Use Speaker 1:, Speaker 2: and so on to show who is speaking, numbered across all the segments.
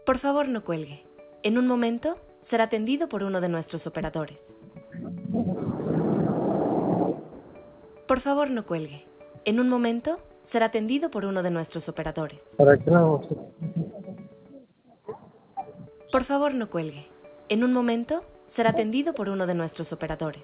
Speaker 1: Por favor, no cuelgue. En un momento, será atendido por uno de nuestros operadores. Por favor, no cuelgue. En un momento, será atendido por uno de nuestros operadores.
Speaker 2: ¿Para qué no?
Speaker 1: Por favor, no cuelgue. En un momento, será atendido por uno de nuestros operadores.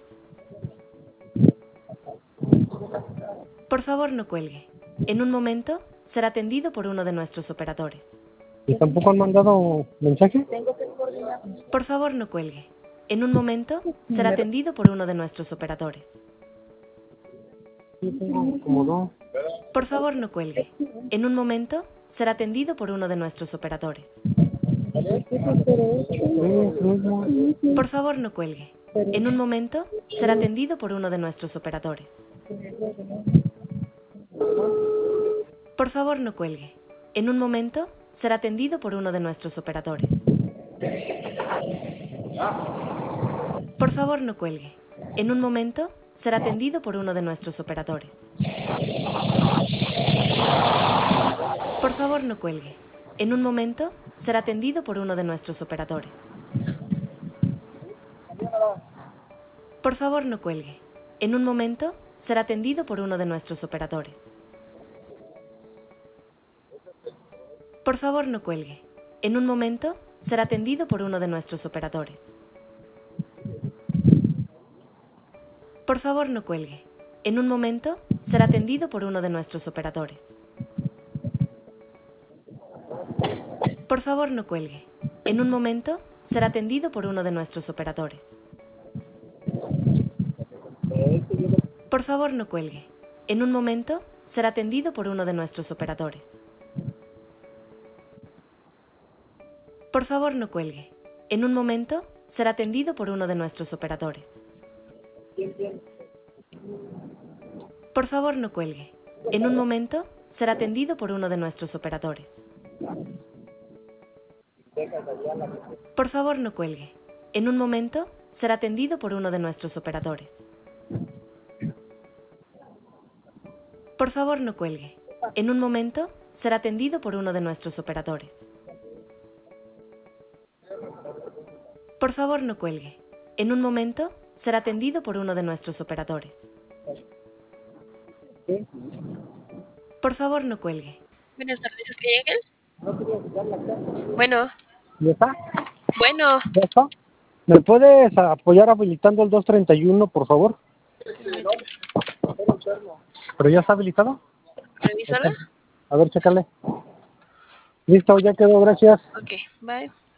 Speaker 1: Por favor, no cuelgue. En un momento, será atendido por uno de nuestros operadores.
Speaker 2: ¿Y tampoco han mandado mensaje?
Speaker 1: Por favor, no cuelgue. En un momento, será atendido por uno de nuestros operadores.
Speaker 2: Sí, tengo como dos.
Speaker 1: Por favor, no cuelgue. En un momento, será atendido por uno de nuestros operadores. Por favor, no cuelgue. En un momento, será atendido por uno de nuestros operadores. Por favor, no cuelgue. En un momento, será atendido por uno de nuestros operadores. Por favor, no cuelgue. En un momento, será atendido por uno de nuestros operadores. Por favor, no cuelgue. En un momento, será atendido por uno de nuestros operadores. Por favor, no cuelgue. En un momento, será atendido por uno de nuestros operadores. Por favor, no cuelgue. En un momento, será atendido por uno de nuestros operadores. Por favor, no cuelgue. En un momento, será atendido por uno de nuestros operadores. Por favor, no cuelgue. En un momento, será atendido por uno de nuestros operadores. Por favor, no cuelgue. En un momento, será atendido por uno de nuestros operadores. Por favor, no cuelgue. En un momento, será atendido por uno de nuestros operadores. Por favor, no cuelgue. En un momento, será atendido por uno de nuestros operadores. Por favor, no cuelgue. En un momento, será atendido por uno de nuestros operadores. Por favor, no cuelgue. En un momento, será atendido por uno de nuestros operadores. Por favor, no cuelgue. En un momento, será atendido por uno de nuestros operadores. Por favor, no cuelgue.
Speaker 3: Buenas tardes, ¿es que llegues? Bueno,
Speaker 2: ¿Ya está?
Speaker 3: bueno.
Speaker 2: ¿Ya está? ¿Me puedes apoyar habilitando el 231, por favor? ¿Pero ya está habilitado?
Speaker 3: ¿Revísala?
Speaker 2: A ver, chécale. Listo, ya quedó, gracias.
Speaker 3: Ok, bye.